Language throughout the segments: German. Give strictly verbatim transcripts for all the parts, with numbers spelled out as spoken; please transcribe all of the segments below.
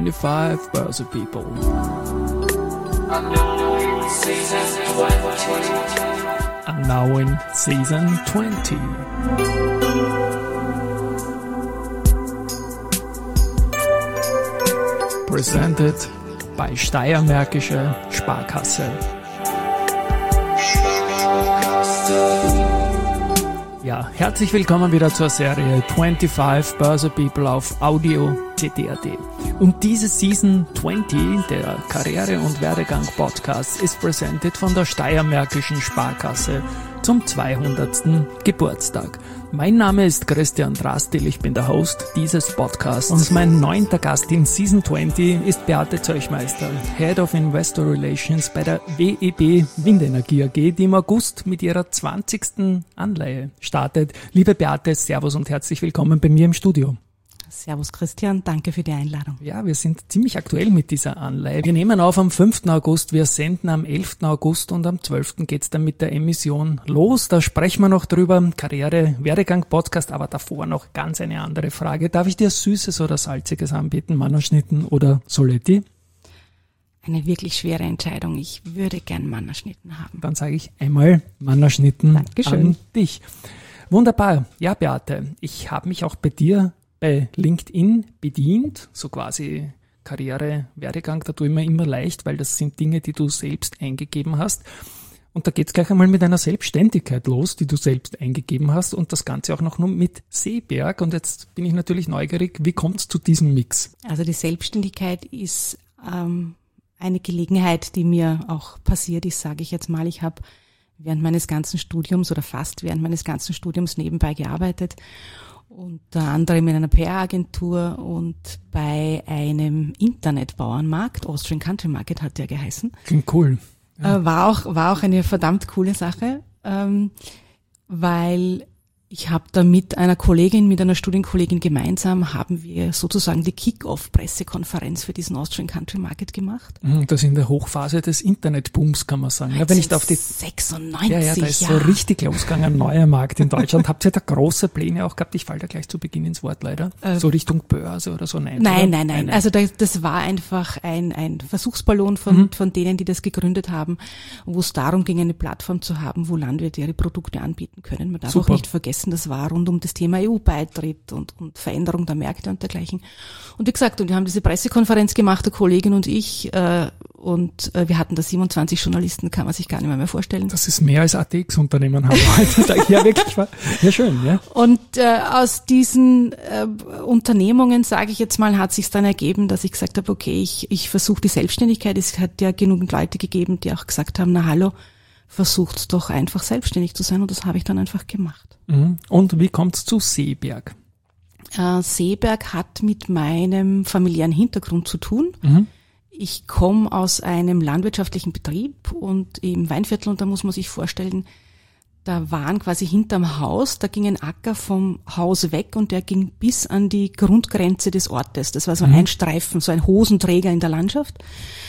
twenty-five Börse People. And now in season twenty. Presented by Steiermärkische Sparkasse. Ja, herzlich willkommen wieder zur Serie twenty-five Börse People auf Audio C T A T. Und diese Season twenty, der Karriere- und Werdegang-Podcast, ist presented von der Steiermärkischen Sparkasse zum zweihundertsten Geburtstag. Mein Name ist Christian Drastil, ich bin der Host dieses Podcasts und mein neunter Gast in Season twenty ist Beate Zeuchmeister, Head of Investor Relations bei der W E B Windenergie A G, die im August mit ihrer zwanzigsten Anleihe startet. Liebe Beate, Servus und herzlich willkommen bei mir im Studio. Servus Christian, danke für die Einladung. Ja, wir sind ziemlich aktuell mit dieser Anleihe. Wir nehmen auf am fünften August, wir senden am elften August und am zwölften geht's dann mit der Emission los. Da sprechen wir noch drüber, Karriere-Werdegang-Podcast, aber davor noch ganz eine andere Frage. Darf ich dir Süßes oder Salziges anbieten, Mannerschnitten oder Soletti? Eine wirklich schwere Entscheidung. Ich würde gern Mannerschnitten haben. Dann sage ich einmal Mannerschnitten Dankeschön. An dich. Wunderbar. Ja, Beate, ich habe mich auch bei dir bei LinkedIn bedient, so quasi Karriere, Werdegang, da tue ich mir immer leicht, weil das sind Dinge, die du selbst eingegeben hast. Und da geht's gleich einmal mit einer Selbstständigkeit los, die du selbst eingegeben hast und das Ganze auch noch nur mit Seeberg. Und jetzt bin ich natürlich neugierig, wie kommt's zu diesem Mix? Also die Selbstständigkeit ist ähm, eine Gelegenheit, die mir auch passiert ist, sage ich jetzt mal. Ich habe während meines ganzen Studiums oder fast während meines ganzen Studiums nebenbei gearbeitet. Unter anderem in einer P R-Agentur und bei einem Internetbauernmarkt, Austrian Country Market hat der geheißen. Klingt cool. Ja. Äh, war auch war auch eine verdammt coole Sache, ähm, weil ich habe da mit einer Kollegin, mit einer Studienkollegin gemeinsam, haben wir sozusagen die Kick-Off-Pressekonferenz für diesen Austrian Country Market gemacht. Das in der Hochphase des Internetbooms, kann man sagen. Ja, wenn ich da auf die sechsundneunzig, ja, ja, da ist ja. so richtig losgegangen, ein neuer Markt in Deutschland. Habt ihr da große Pläne auch gehabt? Ich falle da gleich zu Beginn ins Wort leider. Äh, so Richtung Börse oder so? Nein, nein, oder? nein, nein. Also das, das war einfach ein, ein Versuchsballon von, mhm. von denen, die das gegründet haben, wo es darum ging, eine Plattform zu haben, wo Landwirte ihre Produkte anbieten können. Man darf Super. Auch nicht vergessen, das war rund um das Thema E U-Beitritt und, und Veränderung der Märkte und dergleichen. Und wie gesagt, und wir haben diese Pressekonferenz gemacht, der Kollegin und ich, äh, und äh, wir hatten da siebenundzwanzig Journalisten, kann man sich gar nicht mehr, mehr vorstellen. Das ist mehr als A T X-Unternehmen haben wir heute. Ja, wirklich. Ja, schön, ja. Und äh, aus diesen äh, Unternehmungen, sage ich jetzt mal, hat sich dann ergeben, dass ich gesagt habe, okay, ich, ich versuche die Selbstständigkeit. Es hat ja genügend Leute gegeben, die auch gesagt haben, na hallo, versucht doch einfach selbstständig zu sein, und das habe ich dann einfach gemacht. Und wie kommt's zu Seeberg? Äh, Seeberg hat mit meinem familiären Hintergrund zu tun. Mhm. Ich komme aus einem landwirtschaftlichen Betrieb und im Weinviertel, und da muss man sich vorstellen, da waren quasi hinterm Haus, da ging ein Acker vom Haus weg und der ging bis an die Grundgrenze des Ortes. Das war so mhm. ein Streifen, so ein Hosenträger in der Landschaft.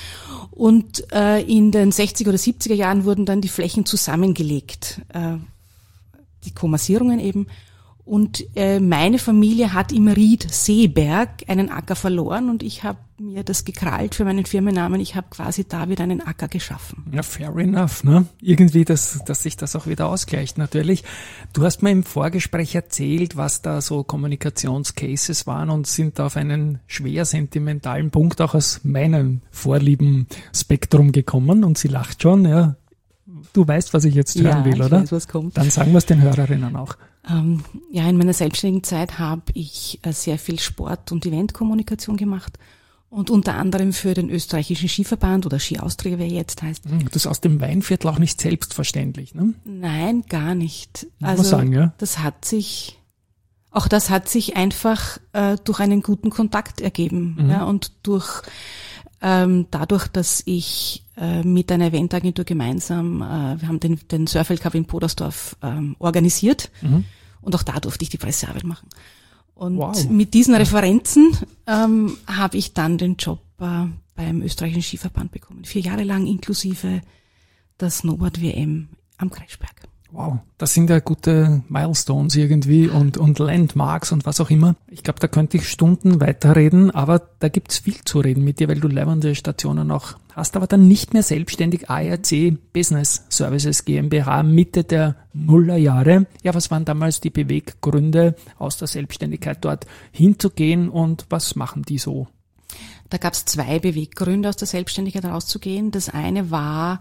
Und äh, in den sechziger oder siebziger Jahren wurden dann die Flächen zusammengelegt, äh, die Kommassierungen eben. Und äh, meine Familie hat im Ried Seeberg einen Acker verloren und ich habe mir das gekrallt für meinen Firmennamen. Ich habe quasi da wieder einen Acker geschaffen. Ja, fair enough, ne? Irgendwie, dass, dass sich das auch wieder ausgleicht natürlich. Du hast mir im Vorgespräch erzählt, was da so Kommunikationscases waren und sind auf einen schwer sentimentalen Punkt auch aus meinem Vorlieben-Spektrum gekommen und sie lacht schon, ja. Du weißt, was ich jetzt hören ja, will, ich oder? Weiß, was kommt. Dann sagen wir es den Hörerinnen auch. Ähm, ja, in meiner selbstständigen Zeit habe ich äh, sehr viel Sport- und Eventkommunikation gemacht und unter anderem für den österreichischen Skiverband oder Ski Austria, wie er jetzt heißt. Das ist aus dem Weinviertel auch nicht selbstverständlich, ne? Nein, gar nicht. Muss also man sagen, ja. Das hat sich, auch das hat sich einfach äh, durch einen guten Kontakt ergeben, mhm. ja, und durch ähm, dadurch, dass ich äh, mit einer Eventagentur gemeinsam, äh, wir haben den, den Surfeld Cup in Podersdorf ähm, organisiert mhm. und auch da durfte ich die Pressearbeit machen. Und wow. mit diesen Referenzen ähm, habe ich dann den Job äh, beim österreichischen Skiverband bekommen. Vier Jahre lang inklusive der Snowboard-W M am Kreischberg. Wow, das sind ja gute Milestones irgendwie und, und Landmarks und was auch immer. Ich glaube, da könnte ich Stunden weiterreden, aber da gibt's viel zu reden mit dir, weil du leibende Stationen auch hast, aber dann nicht mehr selbstständig. A R C Business Services GmbH Mitte der Nullerjahre. Ja, was waren damals die Beweggründe, aus der Selbstständigkeit dort hinzugehen und was machen die so? Da gab's zwei Beweggründe, aus der Selbstständigkeit rauszugehen. Das eine war,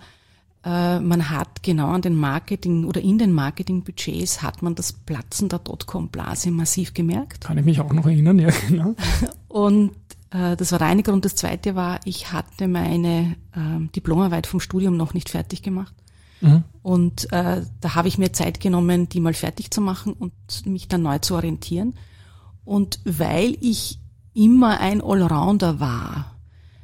man hat genau an den Marketing oder in den Marketingbudgets hat man das Platzen der Dotcom-Blase massiv gemerkt. Kann ich mich auch noch erinnern, ja genau. Und äh, das war der eine Grund. Das zweite war, ich hatte meine äh, Diplomarbeit vom Studium noch nicht fertig gemacht. Mhm. Und äh, da habe ich mir Zeit genommen, die mal fertig zu machen und mich dann neu zu orientieren. Und weil ich immer ein Allrounder war,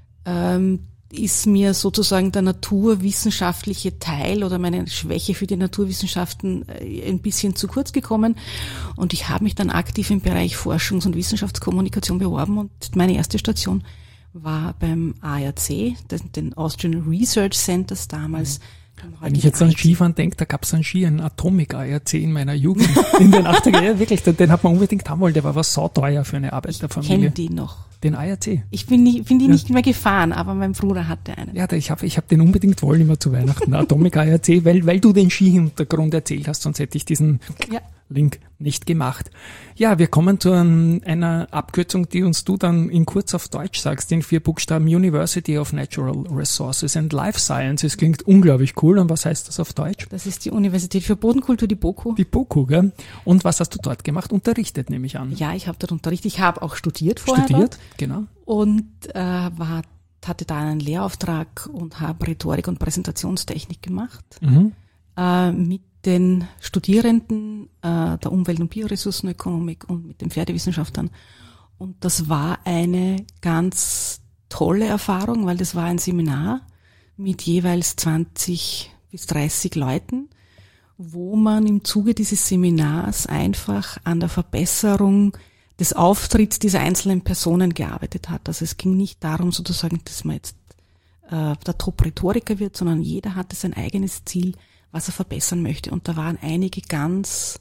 ähm, ist mir sozusagen der naturwissenschaftliche Teil oder meine Schwäche für die Naturwissenschaften ein bisschen zu kurz gekommen. Und ich habe mich dann aktiv im Bereich Forschungs- und Wissenschaftskommunikation beworben. Und meine erste Station war beim A R C, den Austrian Research Centers damals. Wenn ich jetzt an Skifahren denke, da gab es einen Ski, einen Atomic A R C in meiner Jugend, in den achtziger Jahren, wirklich, den, den hat man unbedingt haben wollen, der war was sauteuer für eine Arbeiterfamilie. Ich kenne die noch. Den A R C. Ich bin, nicht, bin die ja. nicht mehr gefahren, aber mein Bruder hatte einen. Ja, ich habe ich hab den unbedingt wollen immer zu Weihnachten, Atomic A R C, weil, weil du den Skihintergrund erzählt hast, sonst hätte ich diesen ja. Link nicht gemacht. Ja, wir kommen zu einer Abkürzung, die uns du dann in kurz auf Deutsch sagst, in vier Buchstaben: University of Natural Resources and Life Sciences. Klingt unglaublich cool. Und was heißt das auf Deutsch? Das ist die Universität für Bodenkultur, die BOKU. Die BOKU, gell? Und was hast du dort gemacht? Unterrichtet, nehme ich an. Ja, ich habe dort unterrichtet. Ich habe auch studiert vorher. Studiert, dort. genau. Und äh, war, hatte da einen Lehrauftrag und habe Rhetorik und Präsentationstechnik gemacht. Mhm. Äh, mit den Studierenden äh, der Umwelt- und Bioressourcenökonomik und mit den Pferdewissenschaftlern. Und das war eine ganz tolle Erfahrung, weil das war ein Seminar mit jeweils zwanzig bis dreißig Leuten, wo man im Zuge dieses Seminars einfach an der Verbesserung des Auftritts dieser einzelnen Personen gearbeitet hat. Also es ging nicht darum sozusagen, dass man jetzt äh, der Top-Rhetoriker wird, sondern jeder hatte sein eigenes Ziel, was er verbessern möchte. Und da waren einige ganz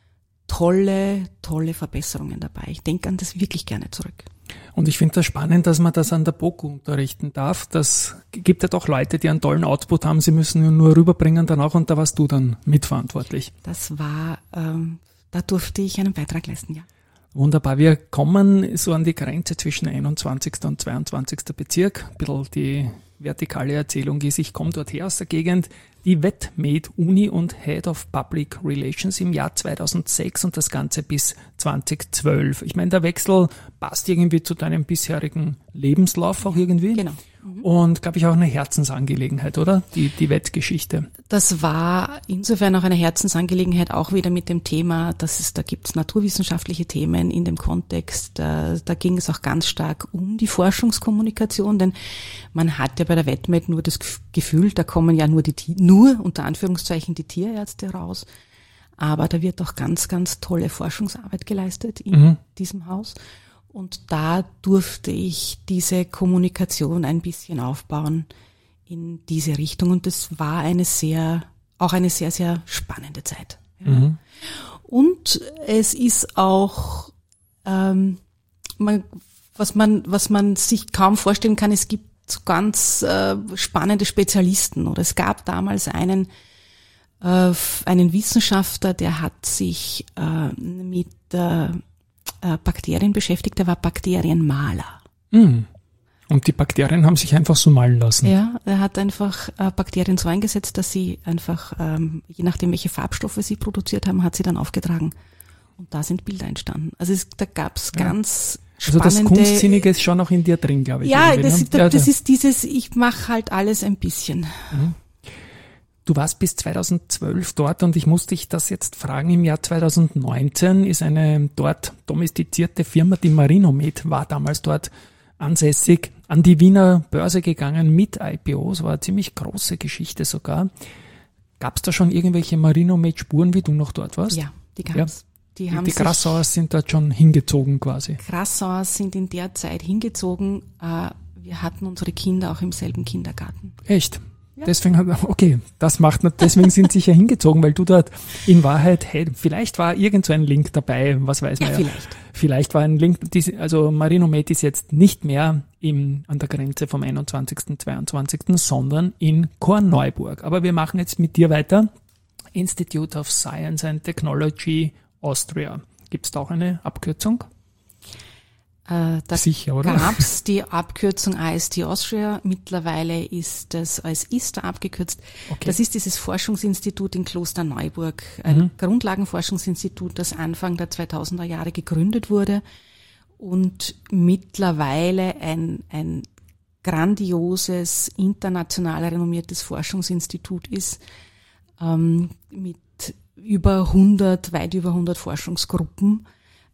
tolle, tolle Verbesserungen dabei. Ich denke an das wirklich gerne zurück. Und ich finde das spannend, dass man das an der BOKU unterrichten darf. Das gibt ja doch Leute, die einen tollen Output haben. Sie müssen ihn nur rüberbringen dann auch, und da warst du dann mitverantwortlich. Das war, ähm, da durfte ich einen Beitrag leisten, ja. Wunderbar. Wir kommen so an die Grenze zwischen einundzwanzigsten und zweiundzwanzigsten Bezirk. Ein bisschen die vertikale Erzählung ist, ich komme dort her aus der Gegend, die Wetmed-Uni und Head of Public Relations im Jahr zweitausendsechs und das Ganze bis zweitausendzwölf. Ich meine, der Wechsel passt irgendwie zu deinem bisherigen Lebenslauf auch irgendwie. Genau. Mhm. Und, glaube ich, auch eine Herzensangelegenheit, oder? Die, die Wettgeschichte. Das war insofern auch eine Herzensangelegenheit, auch wieder mit dem Thema, dass es, da gibt es naturwissenschaftliche Themen in dem Kontext. Da, da ging es auch ganz stark um die Forschungskommunikation, denn man hat ja bei der Wetmed nur das Gefühl, da kommen ja nur die, nur unter Anführungszeichen die Tierärzte raus. Aber da wird auch ganz, ganz tolle Forschungsarbeit geleistet in mhm. diesem Haus. Und da durfte ich diese Kommunikation ein bisschen aufbauen in diese Richtung. Und das war eine sehr, auch eine sehr, sehr spannende Zeit. Ja. Mhm. Und es ist auch, ähm, man, was man, was man sich kaum vorstellen kann, es gibt so ganz äh, spannende Spezialisten. Oder es gab damals einen, äh, einen Wissenschaftler, der hat sich äh, mit äh, Bakterien beschäftigt, der war Bakterienmaler. Mm. Und die Bakterien haben sich einfach so malen lassen. Ja, er hat einfach äh, Bakterien so eingesetzt, dass sie einfach, ähm, je nachdem welche Farbstoffe sie produziert haben, hat sie dann aufgetragen. Und da sind Bilder entstanden. Also es, da gab's ja. ganz spannende... Also das Kunstsinnige ist schon noch in dir drin, glaube ich. Ja, das, ist, ja, das ist dieses, ich mache halt alles ein bisschen. Mhm. Du warst bis zweitausendzwölf dort und ich muss dich das jetzt fragen. Im Jahr zweitausendneunzehn ist eine dort domestizierte Firma, die Marinomed, war damals dort ansässig, an die Wiener Börse gegangen mit I P O. Es war eine ziemlich große Geschichte sogar. Gab es da schon irgendwelche Marinomed-Spuren, wie du noch dort warst? Ja, die gab es. Ja. Die, haben die Grassauers sind dort schon hingezogen quasi. Grassauers sind in der Zeit hingezogen. Wir hatten unsere Kinder auch im selben Kindergarten. Echt? Ja. Deswegen, okay, das macht, deswegen sind sie sicher hingezogen, weil du dort in Wahrheit, hey, vielleicht war irgend so ein Link dabei, was weiß man ja. ja. Vielleicht. Vielleicht war ein Link, also Marinomed ist jetzt nicht mehr im, an der Grenze vom einundzwanzigsten, zweiundzwanzigsten, sondern in Korneuburg. Aber wir machen jetzt mit dir weiter. Institute of Science and Technology Austria. Gibt es da auch eine Abkürzung? Äh, da Sicher, oder? gab es die Abkürzung I S T Austria. Mittlerweile ist das als I S T A abgekürzt. Okay. Das ist dieses Forschungsinstitut in Klosterneuburg, ein mhm. Grundlagenforschungsinstitut, das Anfang der zweitausender Jahre gegründet wurde und mittlerweile ein, ein grandioses, international renommiertes Forschungsinstitut ist, ähm, mit über hundert, weit über hundert Forschungsgruppen,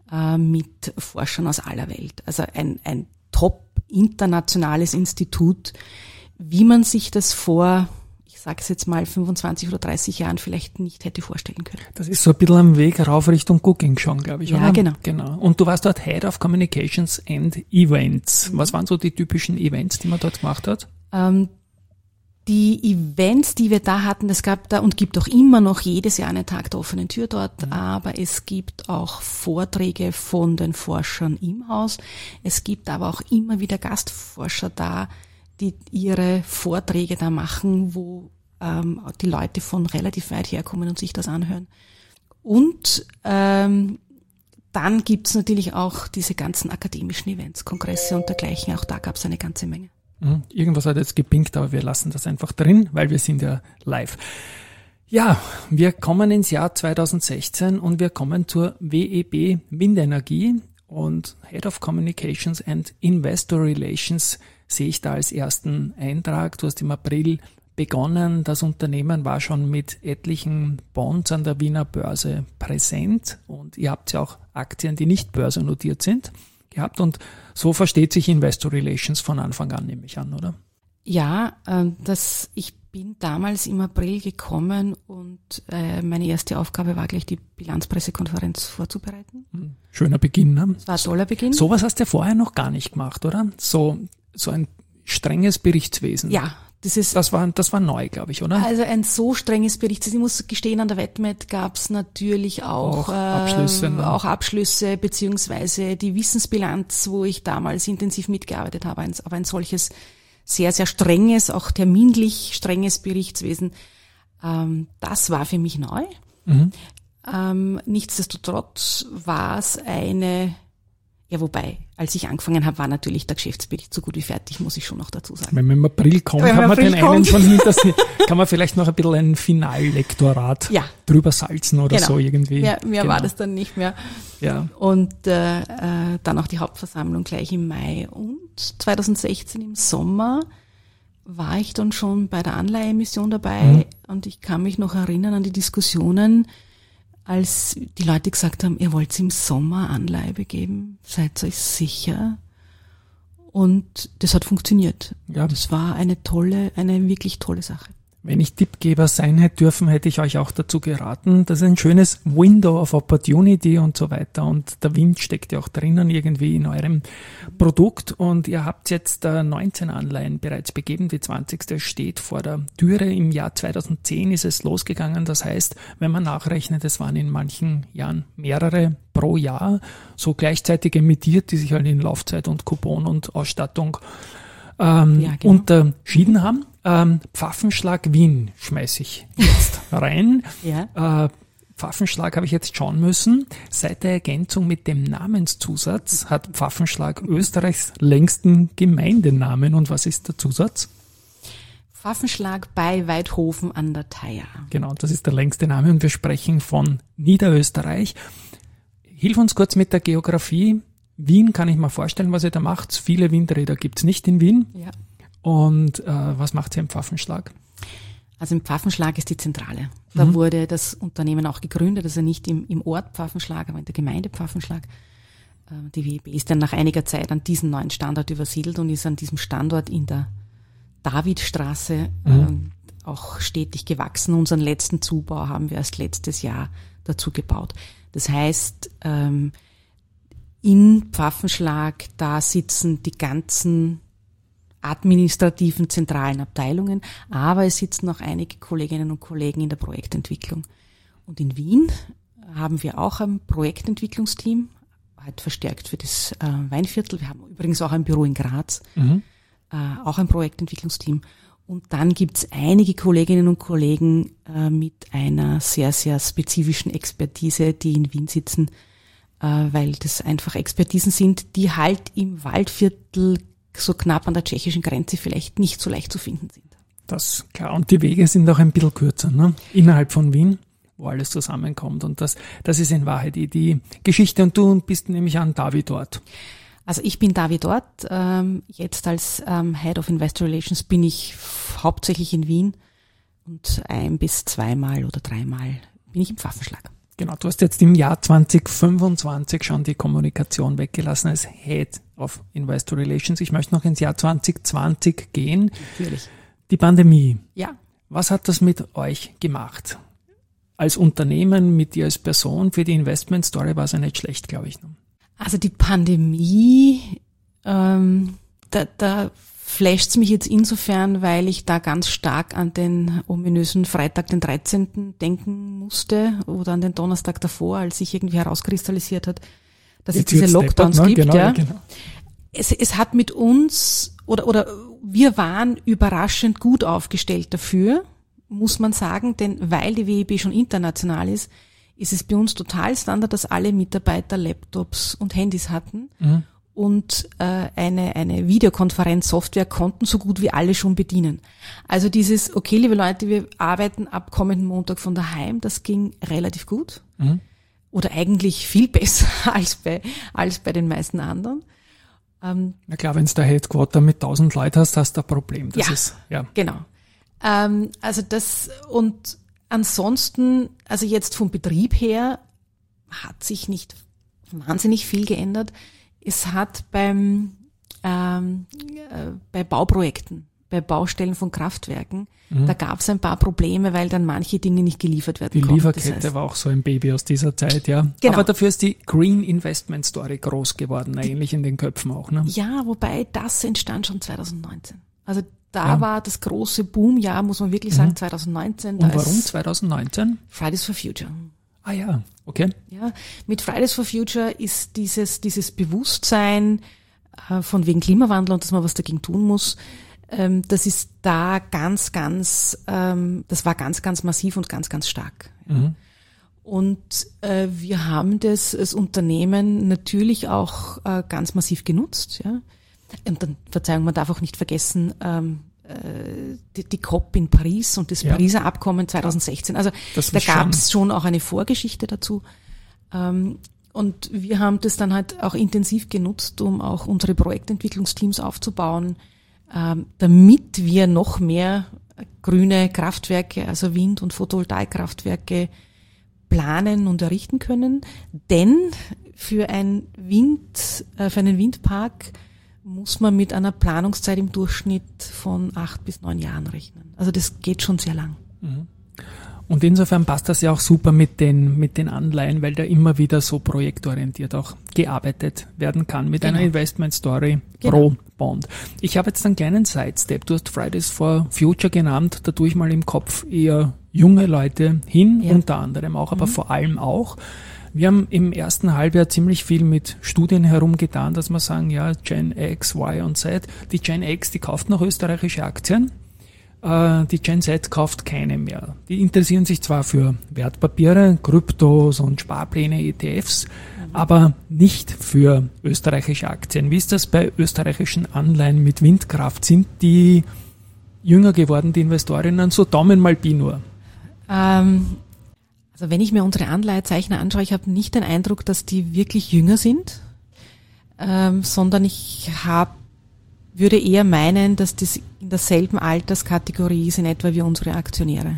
mit Forschern aus aller Welt. Also ein, ein top internationales Institut, wie man sich das vor, ich sage es jetzt mal, fünfundzwanzig oder dreißig Jahren vielleicht nicht hätte vorstellen können. Das ist so ein bisschen am Weg rauf Richtung Cooking schon, glaube ich. Ja, oder? genau. genau. Und du warst dort Head of Communications and Events. Was waren so die typischen Events, die man dort gemacht hat? Ähm, Die Events, die wir da hatten, es gab da und gibt auch immer noch jedes Jahr einen Tag der offenen Tür dort, mhm. aber es gibt auch Vorträge von den Forschern im Haus. Es gibt aber auch immer wieder Gastforscher da, die ihre Vorträge da machen, wo ähm, die Leute von relativ weit herkommen und sich das anhören. Und ähm, dann gibt's natürlich auch diese ganzen akademischen Events, Kongresse und dergleichen. Auch da gab's eine ganze Menge. Irgendwas hat jetzt gepinkt, aber wir lassen das einfach drin, weil wir sind ja live. Ja, wir kommen ins Jahr zweitausendsechzehn und wir kommen zur W E B Windenergie und Head of Communications and Investor Relations sehe ich da als ersten Eintrag. Du hast im April begonnen. Das Unternehmen war schon mit etlichen Bonds an der Wiener Börse präsent und ihr habt ja auch Aktien, die nicht börsennotiert sind, gehabt und so versteht sich Investor Relations von Anfang an, nehme ich an, oder? Ja, äh, das, ich bin damals im April gekommen und äh, meine erste Aufgabe war gleich die Bilanzpressekonferenz vorzubereiten. Schöner Beginn, ne? Das war ein toller Beginn. Sowas hast du ja vorher noch gar nicht gemacht, oder? So, so ein strenges Berichtswesen. Ja. Das ist, das war, das war neu, glaube ich, oder? Also ein so strenges Berichtswesen. Ich muss gestehen, an der Wettmet gab es natürlich auch, auch Abschlüsse, äh, ne? auch Abschlüsse beziehungsweise die Wissensbilanz, wo ich damals intensiv mitgearbeitet habe, ein, aber ein solches sehr, sehr strenges, auch terminlich strenges Berichtswesen, ähm, das war für mich neu. Mhm. Ähm, nichtsdestotrotz war es eine Ja, wobei, als ich angefangen habe, war natürlich der Geschäftsbericht so gut wie fertig, muss ich schon noch dazu sagen. Wenn man im April kommt, Wenn hat man April den kommt. einen schon hinter sich, kann man vielleicht noch ein bisschen ein Finallektorat ja. drüber salzen oder genau. so irgendwie. Mehr, mehr genau. war das dann nicht mehr. Ja. Und äh, äh, dann auch die Hauptversammlung gleich im Mai. Und zweitausendsechzehn im Sommer war ich dann schon bei der Anleiheemission dabei mhm. und ich kann mich noch erinnern an die Diskussionen, als die Leute gesagt haben, ihr wollt im Sommer Anleihe begeben, seid euch sicher? Und das hat funktioniert. Ja. Das war eine tolle, eine wirklich tolle Sache. Wenn ich Tippgeber sein hätte dürfen, hätte ich euch auch dazu geraten. Das ist ein schönes Window of Opportunity und so weiter. Und der Wind steckt ja auch drinnen irgendwie in eurem Produkt. Und ihr habt jetzt neunzehn Anleihen bereits begeben. Die zwanzigste steht vor der Türe. Im Jahr zweitausendzehn ist es losgegangen. Das heißt, wenn man nachrechnet, es waren in manchen Jahren mehrere pro Jahr, so gleichzeitig emittiert, die sich halt in Laufzeit und Coupon und Ausstattung ähm, ja, genau. unterschieden haben. Ähm, Pfaffenschlag Wien schmeiße ich jetzt rein. Ja. Äh, Pfaffenschlag habe ich jetzt schauen müssen. Seit der Ergänzung mit dem Namenszusatz hat Pfaffenschlag Österreichs längsten Gemeindenamen. Und was ist der Zusatz? Pfaffenschlag bei Weidhofen an der Thaya. Genau, das ist der längste Name und wir sprechen von Niederösterreich. Hilf uns kurz mit der Geografie. Wien kann ich mir vorstellen, was ihr da macht. Viele Windräder gibt's nicht in Wien. Ja. Und äh, was macht ihr im Pfaffenschlag? Also im Pfaffenschlag ist die Zentrale. Da mhm. wurde das Unternehmen auch gegründet, also nicht im, im Ort Pfaffenschlag, aber in der Gemeinde Pfaffenschlag. Äh, die W E B ist dann nach einiger Zeit an diesen neuen Standort übersiedelt und ist an diesem Standort in der Davidstraße mhm. äh, auch stetig gewachsen. Unseren letzten Zubau haben wir erst letztes Jahr dazu gebaut. Das heißt, ähm, in Pfaffenschlag, da sitzen die ganzen administrativen zentralen Abteilungen, aber es sitzen auch einige Kolleginnen und Kollegen in der Projektentwicklung. Und in Wien haben wir auch ein Projektentwicklungsteam, halt verstärkt für das äh, Weinviertel. Wir haben übrigens auch ein Büro in Graz, mhm. äh, auch ein Projektentwicklungsteam. Und dann gibt's einige Kolleginnen und Kollegen äh, mit einer sehr, sehr spezifischen Expertise, die in Wien sitzen, äh, weil das einfach Expertisen sind, die halt im Waldviertel so knapp an der tschechischen Grenze vielleicht nicht so leicht zu finden sind. Das klar. Und die Wege sind auch ein bisschen kürzer, ne? Innerhalb von Wien, wo alles zusammenkommt. Und das, das ist in Wahrheit die, die Geschichte. Und du bist nämlich an Davi dort. Also ich bin Davi dort. Ähm, jetzt als ähm, Head of Investor Relations bin ich hauptsächlich in Wien und ein bis zweimal oder dreimal bin ich im Pfaffenschlag. Genau, du hast jetzt im Jahr zwanzig fünfundzwanzig schon die Kommunikation weggelassen als Head of Investor Relations. Ich möchte noch ins Jahr zwanzig zwanzig gehen. Natürlich. Die Pandemie. Ja. Was hat das mit euch gemacht? Als Unternehmen, mit dir als Person, für die Investment Story war es ja nicht schlecht, glaube ich. Also die Pandemie, ähm, da, da flasht's mich jetzt insofern, weil ich da ganz stark an den ominösen Freitag, den dreizehnten denken musste oder an den Donnerstag davor, als sich irgendwie herauskristallisiert hat, dass jetzt es diese Lockdowns steppert, ne? gibt. Genau, ja. genau. Es, es hat mit uns oder oder wir waren überraschend gut aufgestellt dafür, muss man sagen, denn weil die W I B schon international ist, ist es bei uns total Standard, dass alle Mitarbeiter Laptops und Handys hatten mhm. und äh, eine eine Videokonferenzsoftware konnten so gut wie alle schon bedienen. Also dieses, okay, liebe Leute, wir arbeiten ab kommenden Montag von daheim, das ging relativ gut mhm. oder eigentlich viel besser als bei als bei den meisten anderen. Ähm, Na klar, wenn du da Headquarter mit tausend Leuten hast, hast du ein Problem. Das ja, ist, ja, genau. Ähm, also das und ansonsten, also jetzt vom Betrieb her hat sich nicht wahnsinnig viel geändert. Es hat beim ähm, äh, bei Bauprojekten, bei Baustellen von Kraftwerken, mhm. da gab es ein paar Probleme, weil dann manche Dinge nicht geliefert werden die konnten. Die Lieferkette das heißt, war auch so ein Baby aus dieser Zeit, ja. Genau. Aber dafür ist die Green Investment Story groß geworden, ähnlich in den Köpfen auch, ne? Ja, wobei das entstand schon zwanzig neunzehn. Also da ja. war das große Boomjahr, muss man wirklich sagen, mhm. zwanzig neunzehn. Und warum zwanzig neunzehn? Fridays for Future. Ah ja, okay. Ja, mit Fridays for Future ist dieses dieses Bewusstsein äh, von wegen Klimawandel und dass man was dagegen tun muss, ähm, das ist da ganz, ganz, ähm, das war ganz, ganz massiv und ganz, ganz stark. Ja. Mhm. Und äh, wir haben das als Unternehmen natürlich auch äh, ganz massiv genutzt, ja. Und dann, Verzeihung, man darf auch nicht vergessen, ähm, äh, die, die COP in Paris und das ja. Pariser Abkommen zwanzig sechzehn. Also das da gab es schon auch eine Vorgeschichte dazu. Ähm, und wir haben das dann halt auch intensiv genutzt, um auch unsere Projektentwicklungsteams aufzubauen, ähm, damit wir noch mehr grüne Kraftwerke, also Wind- und Photovoltaikkraftwerke planen und errichten können. Denn für ein Wind, äh, für einen Windpark muss man mit einer Planungszeit im Durchschnitt von acht bis neun Jahren rechnen. Also das geht schon sehr lang. Und insofern passt das ja auch super mit den, mit den Anleihen, weil da immer wieder so projektorientiert auch gearbeitet werden kann mit genau. einer Investment Story genau. pro Bond. Ich habe jetzt einen kleinen Sidestep. Du hast Fridays for Future genannt. Da tue ich mal im Kopf eher junge Leute hin, ja. unter anderem auch, aber mhm. vor allem auch. Wir haben im ersten Halbjahr ziemlich viel mit Studien herumgetan, dass wir sagen, ja, Gen X, Y und Z. Die Gen X, die kauft noch österreichische Aktien. Äh, die Gen Z kauft keine mehr. Die interessieren sich zwar für Wertpapiere, Kryptos und Sparpläne, E T Fs, mhm. aber nicht für österreichische Aktien. Wie ist das bei österreichischen Anleihen mit Windkraft? Sind die jünger geworden, die Investorinnen? So Daumen mal Pi nur. Ähm Also wenn ich mir unsere Anleihezeichner anschaue, ich habe nicht den Eindruck, dass die wirklich jünger sind, ähm, sondern ich hab, würde eher meinen, dass das in derselben Alterskategorie ist in etwa wie unsere Aktionäre.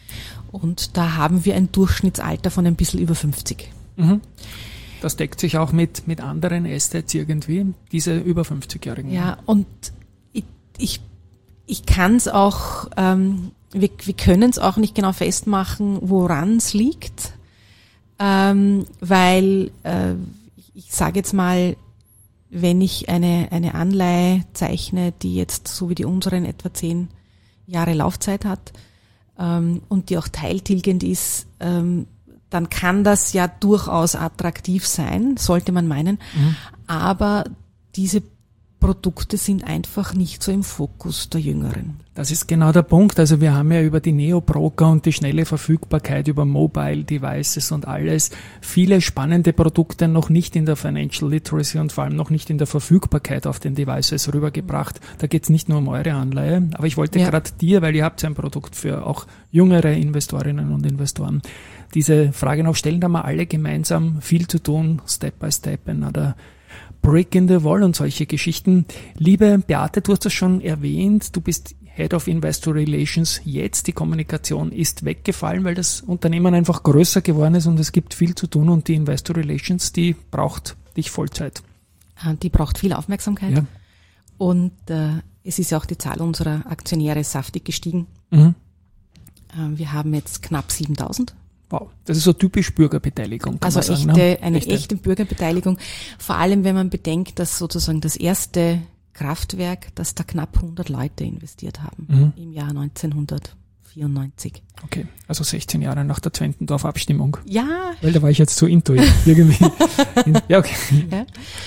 Und da haben wir ein Durchschnittsalter von ein bisschen über fünfzig. Mhm. Das deckt sich auch mit, mit anderen Assets irgendwie, diese über fünfzigjährigen. Ja, und ich, ich, ich kann es auch... Ähm, Wir, wir können es auch nicht genau festmachen, woran es liegt, ähm, weil äh, ich, ich sage jetzt mal, wenn ich eine, eine Anleihe zeichne, die jetzt so wie die unseren etwa zehn Jahre Laufzeit hat ähm, und die auch teiltilgend ist, ähm, dann kann das ja durchaus attraktiv sein, sollte man meinen. Mhm. Aber diese Produkte sind einfach nicht so im Fokus der Jüngeren. Das ist genau der Punkt. Also wir haben ja über die Neo-Broker und die schnelle Verfügbarkeit über Mobile Devices und alles viele spannende Produkte noch nicht in der Financial Literacy und vor allem noch nicht in der Verfügbarkeit auf den Devices rübergebracht. Da geht es nicht nur um eure Anleihe, aber ich wollte ja. gerade dir, weil ihr habt ja ein Produkt für auch jüngere Investorinnen und Investoren, diese Frage noch stellen. Da haben wir alle gemeinsam viel zu tun, Step by Step, another Brick in the Wall und solche Geschichten. Liebe Beate, du hast das schon erwähnt, du bist Head of Investor Relations jetzt. Die Kommunikation ist weggefallen, weil das Unternehmen einfach größer geworden ist und es gibt viel zu tun und die Investor Relations, die braucht dich Vollzeit. Die braucht viel Aufmerksamkeit ja. und äh, es ist ja auch die Zahl unserer Aktionäre saftig gestiegen. Mhm. Äh, wir haben jetzt knapp siebentausend. Wow, das ist so typisch Bürgerbeteiligung. Kann also man sagen, echte, ne? eine echte. echte Bürgerbeteiligung, vor allem wenn man bedenkt, dass sozusagen das erste Kraftwerk, dass da knapp hundert Leute investiert haben mhm. im Jahr neunzehnhundertvierundneunzig. Okay, also sechzehn Jahre nach der Zwentendorf-Abstimmung. Ja. Weil da war ich jetzt zu intuitiv irgendwie. ja, okay. Ja.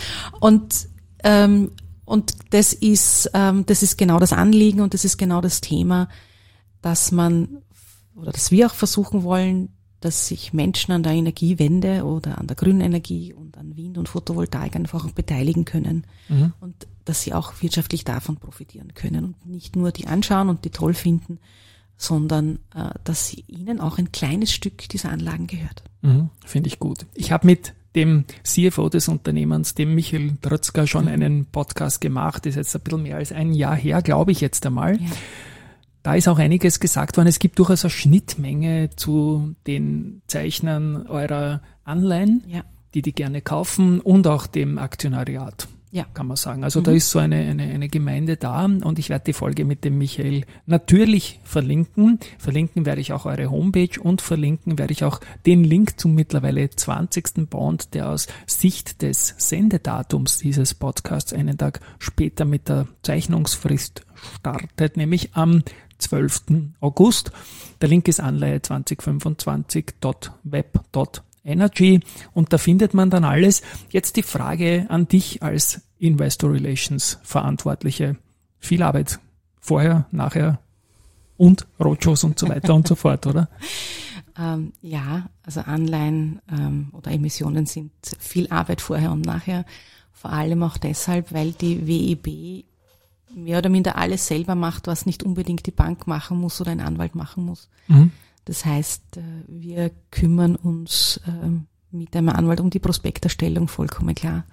Und ähm, und das ist ähm, das ist genau das Anliegen und das ist genau das Thema, dass man oder dass wir auch versuchen wollen, dass sich Menschen an der Energiewende oder an der grünen Energie und an Wind- und Photovoltaik einfach auch beteiligen können mhm. und dass sie auch wirtschaftlich davon profitieren können und nicht nur die anschauen und die toll finden, sondern äh, dass sie ihnen auch ein kleines Stück dieser Anlagen gehört. Mhm. Finde ich gut. Ich habe mit dem C F O des Unternehmens, dem Michael Trötzger, schon mhm. einen Podcast gemacht. Das ist jetzt ein bisschen mehr als ein Jahr her, glaube ich jetzt einmal. Ja. Da ist auch einiges gesagt worden. Es gibt durchaus eine Schnittmenge zu den Zeichnern eurer Anleihen, ja. die die gerne kaufen und auch dem Aktionariat, ja. kann man sagen. Also mhm. da ist so eine, eine, eine Gemeinde da und ich werde die Folge mit dem Michael natürlich verlinken. Verlinken werde ich auch eure Homepage und verlinken werde ich auch den Link zum mittlerweile zwanzigsten Bond, der aus Sicht des Sendedatums dieses Podcasts einen Tag später mit der Zeichnungsfrist startet, nämlich am zwölften August. Der Link ist Anleihe zwanzig fünfundzwanzig punkt web punkt energy und da findet man dann alles. Jetzt die Frage an dich als Investor Relations Verantwortliche. Viel Arbeit vorher, nachher und Roadshows und so weiter und so fort, oder? Ähm, ja, also Anleihen ähm, oder Emissionen sind viel Arbeit vorher und nachher. Vor allem auch deshalb, weil die W E B mehr oder minder alles selber macht, was nicht unbedingt die Bank machen muss oder ein Anwalt machen muss. Mhm. Das heißt, wir kümmern uns mit einem Anwalt um die Prospekterstellung, vollkommen klar.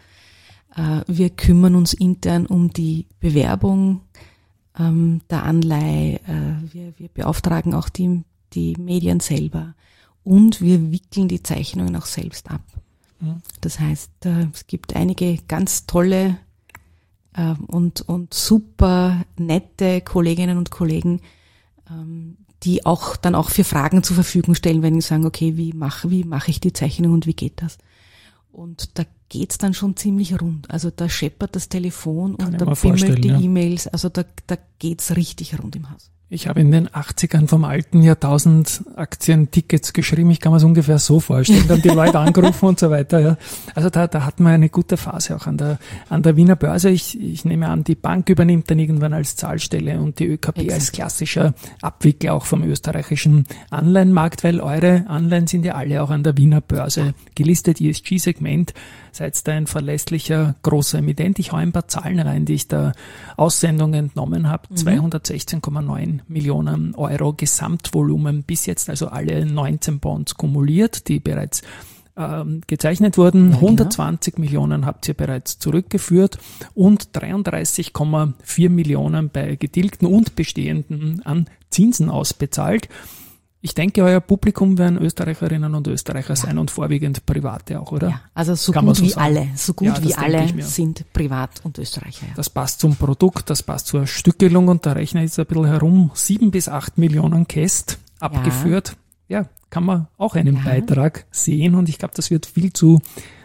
Wir kümmern uns intern um die Bewerbung der Anleihe. Wir, wir beauftragen auch die, die Medien selber und wir wickeln die Zeichnungen auch selbst ab. Mhm. Das heißt, es gibt einige ganz tolle und, und super nette Kolleginnen und Kollegen, die auch dann auch für Fragen zur Verfügung stellen, wenn sie sagen, okay, wie mache wie mache ich die Zeichnung und wie geht das? Und da geht's dann schon ziemlich rund. Also da scheppert das Telefon Kann und da bimmelt die ja. E-Mails. Also da, da geht's richtig rund im Haus. Ich habe in den achtzigern vom alten Jahrtausend Aktientickets geschrieben. Ich kann mir es ungefähr so vorstellen. Dann die Leute angerufen und so weiter. Ja. Also da, da hat man eine gute Phase auch an der, an der Wiener Börse. Ich, ich nehme an, die Bank übernimmt dann irgendwann als Zahlstelle und die ÖKB Exakt. als klassischer Abwickler auch vom österreichischen Anleihenmarkt, weil eure Anleihen sind ja alle auch an der Wiener Börse gelistet. E S G-Segment. Seid da ein verlässlicher großer Emittent. Ich hau ein paar Zahlen rein, die ich der Aussendung entnommen habe. Mhm. zweihundertsechzehn Komma neun Millionen Euro Gesamtvolumen bis jetzt, also alle neunzehn Bonds kumuliert, die bereits ähm, gezeichnet wurden. Ja, hundertzwanzig genau. Millionen habt ihr bereits zurückgeführt und dreiunddreißig Komma vier Millionen bei getilgten und bestehenden an Zinsen ausbezahlt. Ich denke, euer Publikum werden Österreicherinnen und Österreicher ja. sein und vorwiegend Private auch, oder? Ja, also so Kann gut so wie sagen. alle, so gut ja, wie alle sind Privat- und Österreicher. Ja. Das passt zum Produkt, das passt zur Stückelung und da rechne ich jetzt ein bisschen herum. Sieben bis acht Millionen Käst abgeführt. Ja. ja, kann man auch einen ja. Beitrag sehen und ich glaube, das wird viel zu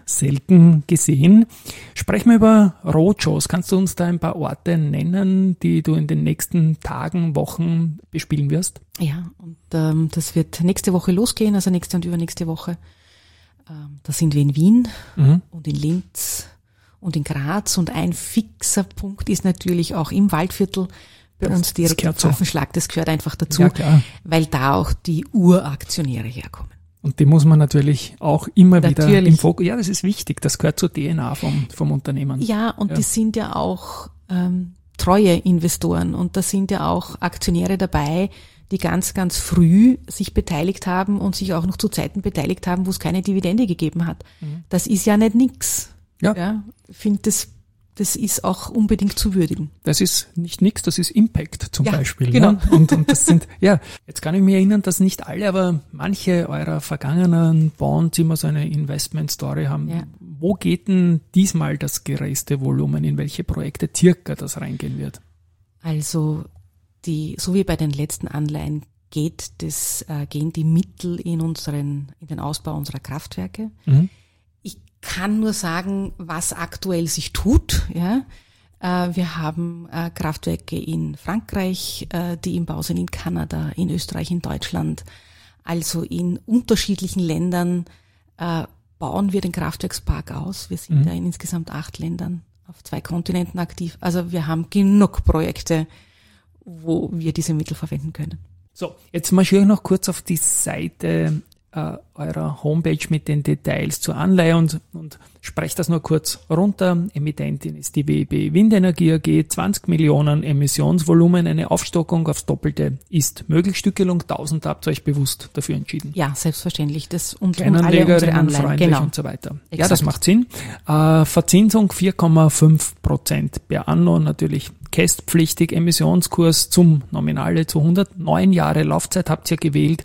selten gesehen. Sprechen wir über Roadshows. Kannst du uns da ein paar Orte nennen, die du in den nächsten Tagen, Wochen bespielen wirst? Ja, und ähm, das wird nächste Woche losgehen, also nächste und übernächste Woche. Ähm, da sind wir in Wien mhm. und in Linz und in Graz, und ein fixer Punkt ist natürlich auch im Waldviertel bei das, uns direkt am Pfaffenschlag. Das gehört einfach dazu, ja, weil da auch die Uraktionäre herkommen. Und die muss man natürlich auch immer natürlich. wieder im Fokus. Ja, das ist wichtig. Das gehört zur D N A vom, vom Unternehmen. Ja, und ja. die sind ja auch ähm, treue Investoren, und da sind ja auch Aktionäre dabei, die ganz, ganz früh sich beteiligt haben und sich auch noch zu Zeiten beteiligt haben, wo es keine Dividende gegeben hat. Mhm. Das ist ja nicht nix. Ja. ja ich finde, das, das ist auch unbedingt zu würdigen. Das ist nicht nix, das ist Impact zum ja, Beispiel. Genau. Ne? Und, und das sind, ja, jetzt kann ich mich erinnern, dass nicht alle, aber manche eurer vergangenen Bonds immer so eine Investment-Story haben. Ja. Wo geht denn diesmal das größte Volumen? In welche Projekte circa das reingehen wird? Also, die, so wie bei den letzten Anleihen geht das, äh, gehen die Mittel in unseren, in den Ausbau unserer Kraftwerke. Mhm. Ich kann nur sagen, was aktuell sich tut, ja. Äh, wir haben äh, Kraftwerke in Frankreich, äh, die im Bau sind, in Kanada, in Österreich, in Deutschland. Also in unterschiedlichen Ländern äh, bauen wir den Kraftwerkspark aus. Wir sind mhm. da in insgesamt acht Ländern auf zwei Kontinenten aktiv. Also wir haben genug Projekte, wo wir diese Mittel verwenden können. So, jetzt marschiere ich noch kurz auf die Seite äh, eurer Homepage mit den Details zur Anleihe und, und spreche das nur kurz runter. Emittentin ist die W E B Windenergie A G, zwanzig Millionen Emissionsvolumen, eine Aufstockung aufs Doppelte ist möglich. Stückelung tausend, habt ihr euch bewusst dafür entschieden? Ja, selbstverständlich. Das und, und alle unsere Anleihen, genau. Und so weiter. Exakt. Ja, das macht Sinn. Äh, Verzinsung vier Komma fünf Prozent per anno, natürlich kästpflichtig, Emissionskurs zum Nominale zu hundert, neun Jahre Laufzeit habt ihr gewählt.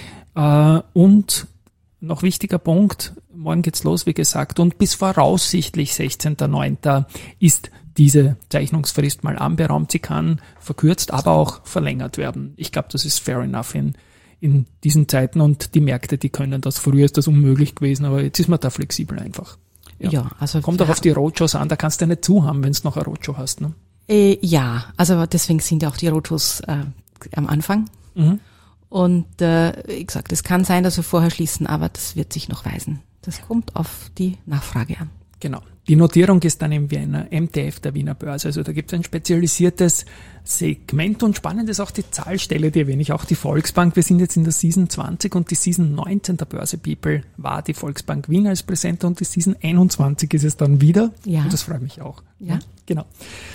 Äh, und noch wichtiger Punkt, morgen geht's los, wie gesagt, und bis voraussichtlich sechzehnter neunter ist diese Zeichnungsfrist mal anberaumt. Sie kann verkürzt, aber auch verlängert werden. Ich glaube, das ist fair enough in, in diesen Zeiten, und die Märkte, die können das. Früher ist das unmöglich gewesen, aber jetzt ist man da flexibel einfach. Ja, ja also kommt auch auf die Roadshows an, da kannst du ja nicht zuhaben, wenn du noch eine Roadshow hast, ne? Äh, ja, also deswegen sind ja auch die Roadshows äh, am Anfang. Mhm. Und äh, wie gesagt, es kann sein, dass wir vorher schließen, aber das wird sich noch weisen. Das kommt auf die Nachfrage an. Genau. Die Notierung ist dann im Wiener M T F, der Wiener Börse. Also da gibt es ein spezialisiertes Segment, und spannend ist auch die Zahlstelle, die erwähne ich, auch die Volksbank. Wir sind jetzt in der Season zwanzig und die Season neunzehn der Börse People war die Volksbank Wien als Präsenter, und die Season einundzwanzig ist es dann wieder. Ja. Und das freut mich auch. Ja. Genau.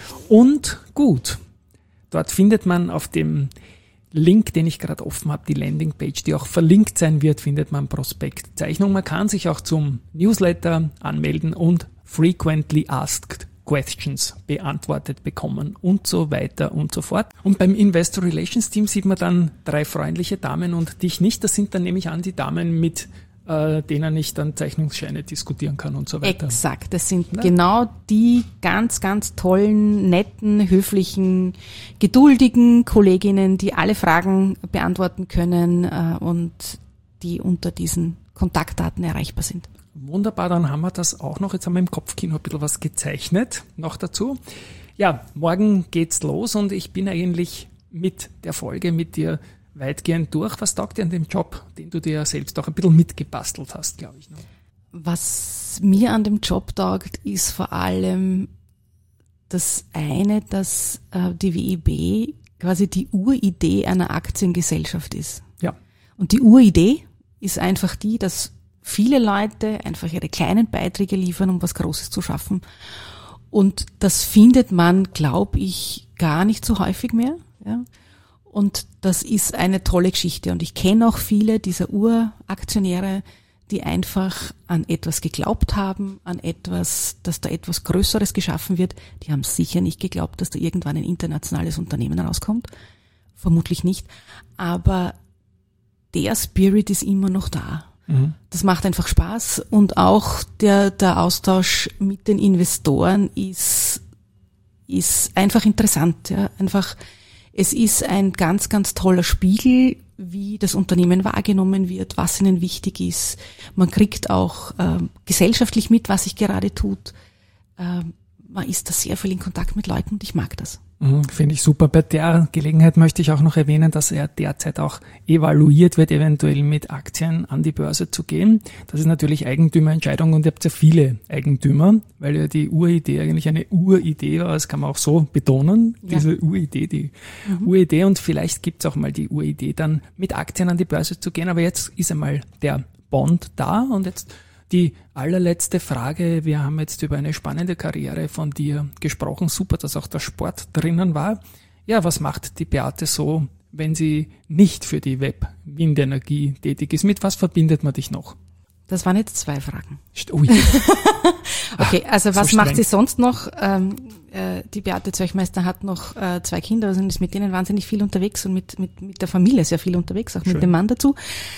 Und gut, dort findet man auf dem Link, den ich gerade offen habe, die Landingpage, die auch verlinkt sein wird, findet man Prospektzeichnung. Man kann sich auch zum Newsletter anmelden und Frequently Asked Questions beantwortet bekommen und so weiter und so fort. Und beim Investor Relations Team sieht man dann drei freundliche Damen und dich nicht. Das sind dann, nehme ich an, die Damen, mit äh, denen ich dann Zeichnungsscheine diskutieren kann und so weiter. Exakt, das sind ja. genau die ganz, ganz tollen, netten, höflichen, geduldigen Kolleginnen, die alle Fragen beantworten können äh, und die unter diesen Kontaktdaten erreichbar sind. Wunderbar, dann haben wir das auch noch. Jetzt haben wir im Kopfkino ein bisschen was gezeichnet noch dazu. Ja, morgen geht's los, und ich bin eigentlich mit der Folge mit dir weitgehend durch. Was taugt dir an dem Job, den du dir ja selbst auch ein bisschen mitgebastelt hast, glaube ich? Ne? Was mir an dem Job taugt, ist vor allem das eine, dass äh, die W E B quasi die Uridee einer Aktiengesellschaft ist. Ja. Und die Uridee ist einfach die, dass viele Leute einfach ihre kleinen Beiträge liefern, um was Großes zu schaffen. Und das findet man, glaube ich, gar nicht so häufig mehr. Ja. Und das ist eine tolle Geschichte. Und ich kenne auch viele dieser Uraktionäre, die einfach an etwas geglaubt haben, an etwas, dass da etwas Größeres geschaffen wird. Die haben sicher nicht geglaubt, dass da irgendwann ein internationales Unternehmen rauskommt. Vermutlich nicht. Aber der Spirit ist immer noch da. Das macht einfach Spaß, und auch der, der Austausch mit den Investoren ist, ist einfach interessant, ja. Einfach Es ist ein ganz, ganz toller Spiegel, wie das Unternehmen wahrgenommen wird, was ihnen wichtig ist. Man kriegt auch äh, gesellschaftlich mit, was sich gerade tut. Äh, man ist da sehr viel in Kontakt mit Leuten und ich mag das. Mhm, finde ich super. Bei der Gelegenheit möchte ich auch noch erwähnen, dass er derzeit auch evaluiert wird, eventuell mit Aktien an die Börse zu gehen. Das ist natürlich Eigentümerentscheidung und ihr habt ja viele Eigentümer, weil ja die Uridee eigentlich eine Uridee war, das kann man auch so betonen, ja. Diese Uridee, die mhm. Uridee, und vielleicht gibt's auch mal die Uridee, dann mit Aktien an die Börse zu gehen, aber jetzt ist einmal der Bond da und jetzt die allerletzte Frage. Wir haben jetzt über eine spannende Karriere von dir gesprochen. Super, dass auch der Sport drinnen war. Ja, was macht die Beate so, wenn sie nicht für die Web-Windenergie tätig ist? Mit was verbindet man dich noch? Das waren jetzt zwei Fragen. Ui. Okay, also so was streng. macht sie sonst noch? Ähm, äh, die Beate Zeuchmeister hat noch äh, zwei Kinder, also ist mit denen wahnsinnig viel unterwegs und mit, mit, mit der Familie sehr viel unterwegs, auch Schön. Mit dem Mann dazu.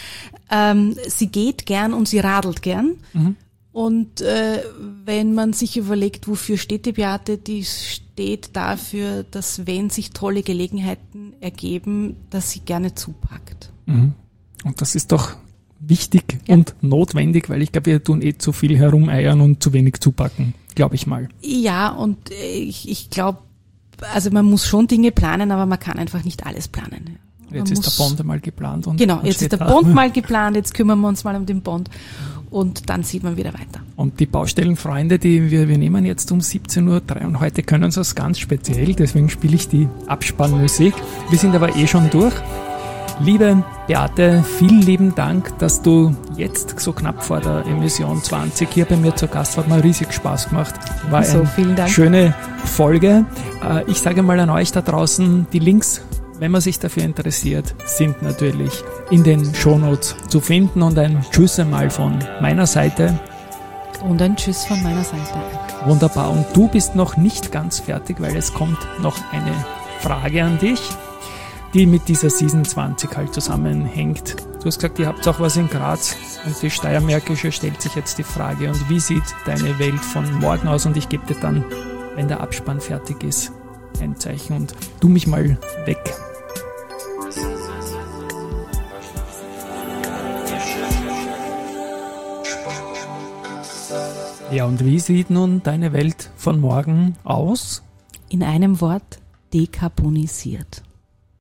Ähm, sie geht gern und sie radelt gern. Mhm. Und äh, wenn man sich überlegt, wofür steht die Beate, die steht dafür, dass wenn sich tolle Gelegenheiten ergeben, dass sie gerne zupackt. Mhm. Und das ist doch wichtig ja. und notwendig, weil ich glaube, wir tun eh zu viel herumeiern und zu wenig zupacken, glaube ich mal. Ja, und ich, ich glaube, also man muss schon Dinge planen, aber man kann einfach nicht alles planen. Jetzt man ist der Bond einmal geplant. Und genau, jetzt ist der Bond mal geplant, jetzt kümmern wir uns mal um den Bond und dann sieht man wieder weiter. Und die Baustellenfreunde, die wir, wir nehmen jetzt um siebzehn Uhr drei und heute können sie es ganz speziell, deswegen spiele ich die Abspannmusik. Wir sind aber eh schon durch. Liebe Beate, vielen lieben Dank, dass du jetzt so knapp vor der Emission zwanzig hier bei mir zu Gast warst. Hat mir riesig Spaß gemacht. War also, eine vielen Dank. Schöne Folge. Ich sage mal an euch da draußen, die Links, wenn man sich dafür interessiert, sind natürlich in den Shownotes zu finden. Und ein Tschüss einmal von meiner Seite. Und ein Tschüss von meiner Seite. Wunderbar. Und du bist noch nicht ganz fertig, weil es kommt noch eine Frage an dich, die mit dieser Season zwanzig halt zusammenhängt. Du hast gesagt, ihr habt auch was in Graz und die Steiermärkische stellt sich jetzt die Frage, und wie sieht deine Welt von morgen aus? Und ich gebe dir dann, wenn der Abspann fertig ist, ein Zeichen und tu mich mal weg. Ja, und wie sieht nun deine Welt von morgen aus? In einem Wort, dekarbonisiert.